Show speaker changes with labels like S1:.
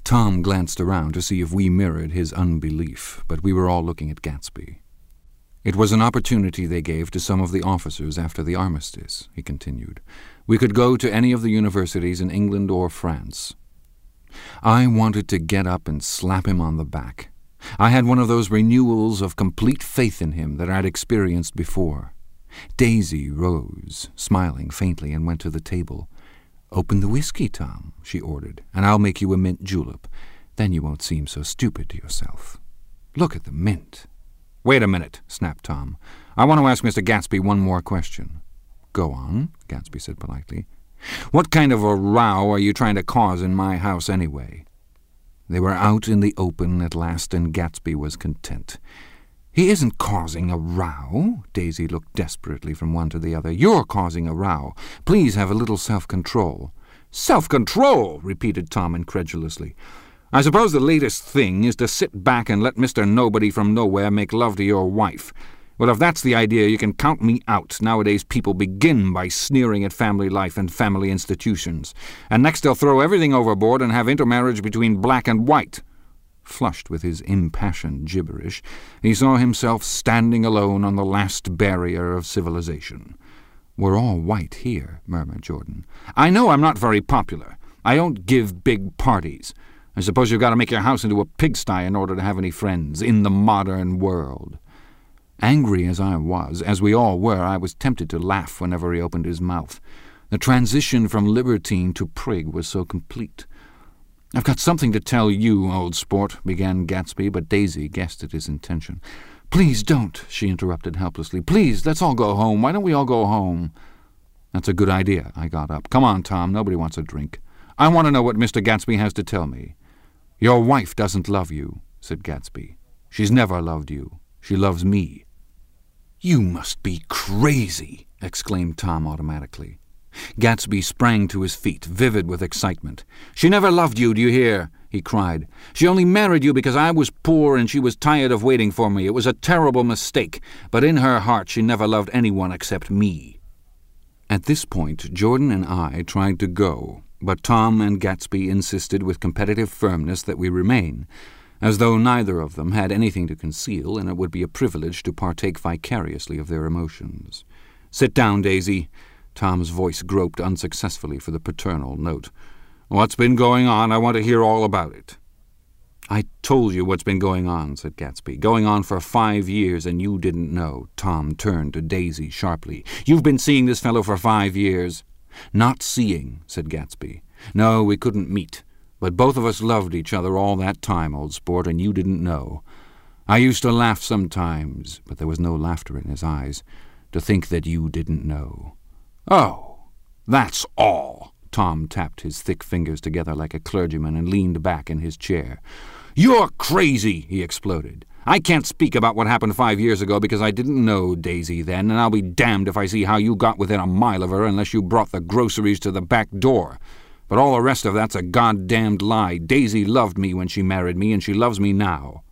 S1: Tom glanced around to see if we mirrored his unbelief, but we were all looking at Gatsby. "It was an opportunity they gave to some of the officers after the armistice," he continued. "We could go to any of the universities in England or France. I wanted to get up and slap him on the back. I had one of those renewals of complete faith in him that I'd experienced before." Daisy rose, smiling faintly, and went to the table. "Open the whiskey, Tom," she ordered, "and I'll make you a mint julep. Then you won't seem so stupid to yourself. Look at the mint." "Wait a minute," snapped Tom. "I want to ask Mr. Gatsby one more question." "Go on," Gatsby said politely. "What kind of a row are you trying to cause in my house anyway?" They were out in the open at last, and Gatsby was content. "He isn't causing a row." Daisy looked desperately from one to the other. "You're causing a row. Please have a little self-control." "Self-control?" repeated Tom incredulously. "I suppose the latest thing is to sit back and let Mr. Nobody from Nowhere make love to your wife. Well, if that's the idea, you can count me out. Nowadays people begin by sneering at family life and family institutions, and next they'll throw everything overboard and have intermarriage between black and white." Flushed with his impassioned gibberish, he saw himself standing alone on the last barrier of civilization. "We're all white here," murmured Jordan. "I know I'm not very popular. I don't give big parties. I suppose you've got to make your house into a pigsty in order to have any friends in the modern world." Angry as I was, as we all were, I was tempted to laugh whenever he opened his mouth. The transition from libertine to prig was so complete. "I've got something to tell you, old sport," began Gatsby, but Daisy guessed at his intention. "Please don't," she interrupted helplessly. "Please, let's all go home. Why don't we all go home?" "That's a good idea," I got up. "Come on, Tom, nobody wants a drink. I want to know what Mr. Gatsby has to tell me." "Your wife doesn't love you," said Gatsby. "She's never loved you. She loves me." "You must be crazy," exclaimed Tom automatically. Gatsby sprang to his feet, vivid with excitement. "She never loved you, do you hear?" he cried. "She only married you because I was poor and she was tired of waiting for me. It was a terrible mistake, but in her heart she never loved anyone except me." At this point, Jordan and I tried to go, but Tom and Gatsby insisted with competitive firmness that we remain, as though neither of them had anything to conceal, and it would be a privilege to partake vicariously of their emotions. "Sit down, Daisy." Tom's voice groped unsuccessfully for the paternal note. "What's been going on? I want to hear all about it." "I told you what's been going on," said Gatsby. "Going on for 5 years, and you didn't know." Tom turned to Daisy sharply. "You've been seeing this fellow for 5 years?" "Not seeing," said Gatsby. "No, we couldn't meet. But both of us loved each other all that time, old sport, and you didn't know. I used to laugh sometimes," but there was no laughter in his eyes, "to think that you didn't know." "Oh, that's all." Tom tapped his thick fingers together like a clergyman and leaned back in his chair. "You're crazy," he exploded. "I can't speak about what happened 5 years ago because I didn't know Daisy then, and I'll be damned if I see how you got within a mile of her unless you brought the groceries to the back door. But all the rest of that's a goddamned lie. Daisy loved me when she married me, and she loves me now."